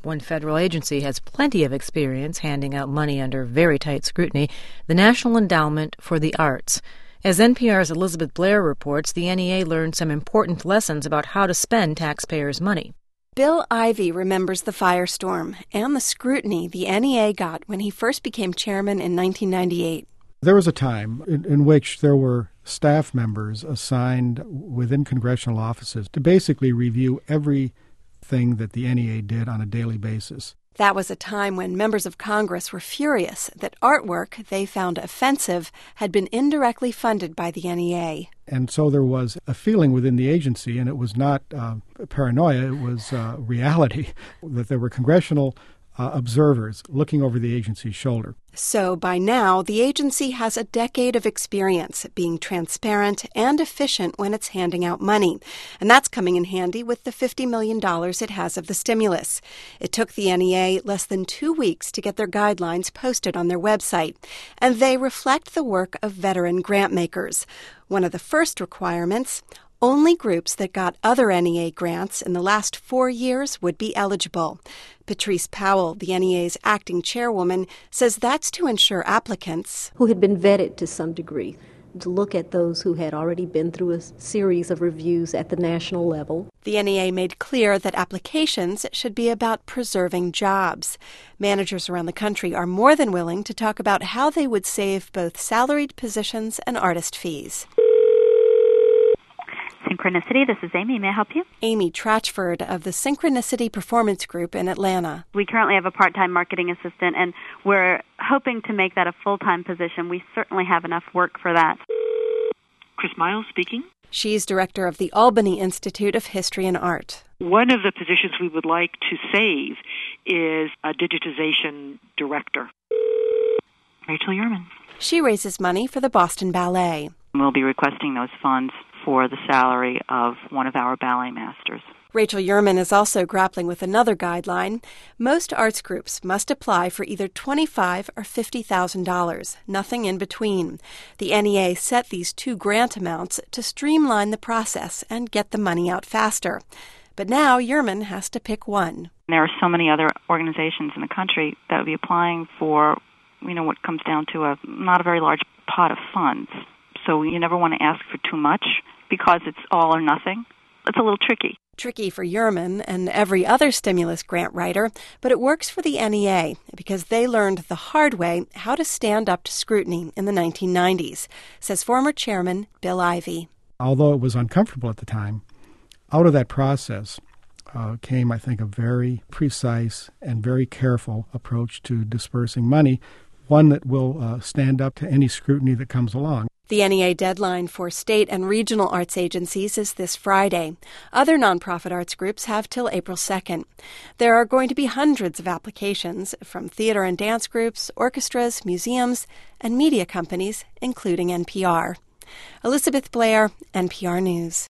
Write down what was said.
One federal agency has plenty of experience handing out money under very tight scrutiny, the National Endowment for the Arts. As NPR's Elizabeth Blair reports, the NEA learned some important lessons about how to spend taxpayers' money. Bill Ivey remembers the firestorm and the scrutiny the NEA got when he first became chairman in 1998. There was a time in which there were staff members assigned within congressional offices to basically review everything that the NEA did on a daily basis. That was a time when members of Congress were furious that artwork they found offensive had been indirectly funded by the NEA. And so there was a feeling within the agency, and it was not paranoia, it was reality, that there were congressional observers looking over the agency's shoulder. So by now, the agency has a decade of experience being transparent and efficient when it's handing out money. And that's coming in handy with the $50 million it has of the stimulus. It took the NEA less than 2 weeks to get their guidelines posted on their website. And they reflect the work of veteran grant makers. One of the first requirements: only groups that got other NEA grants in the last 4 years would be eligible. Patrice Powell, the NEA's acting chairwoman, says that's to ensure applicants who had been vetted to some degree, to look at those who had already been through a series of reviews at the national level. The NEA made clear that applications should be about preserving jobs. Managers around the country are more than willing to talk about how they would save both salaried positions and artist fees. Synchronicity, this is Amy. May I help you? Amy Trachford of the Synchronicity Performance Group in Atlanta. We currently have a part-time marketing assistant, and we're hoping to make that a full-time position. We certainly have enough work for that. Chris Miles speaking. She's director of the Albany Institute of History and Art. One of the positions we would like to save is a digitization director. Rachel Yerman. She raises money for the Boston Ballet. We'll be requesting those funds for the salary of one of our ballet masters. Rachel Yerman is also grappling with another guideline. Most arts groups must apply for either $25,000 or $50,000, nothing in between. The NEA set these two grant amounts to streamline the process and get the money out faster. But now Yerman has to pick one. There are so many other organizations in the country that would be applying for, what comes down to not a very large pot of funds. So you never want to ask for too much because it's all or nothing. It's a little tricky. Tricky for Yerman and every other stimulus grant writer, but it works for the NEA because they learned the hard way how to stand up to scrutiny in the 1990s, says former chairman Bill Ivey. Although it was uncomfortable at the time, out of that process came, I think, a very precise and very careful approach to dispersing money, one that will stand up to any scrutiny that comes along. The NEA deadline for state and regional arts agencies is this Friday. Other nonprofit arts groups have till April 2nd. There are going to be hundreds of applications from theater and dance groups, orchestras, museums, and media companies, including NPR. Elizabeth Blair, NPR News.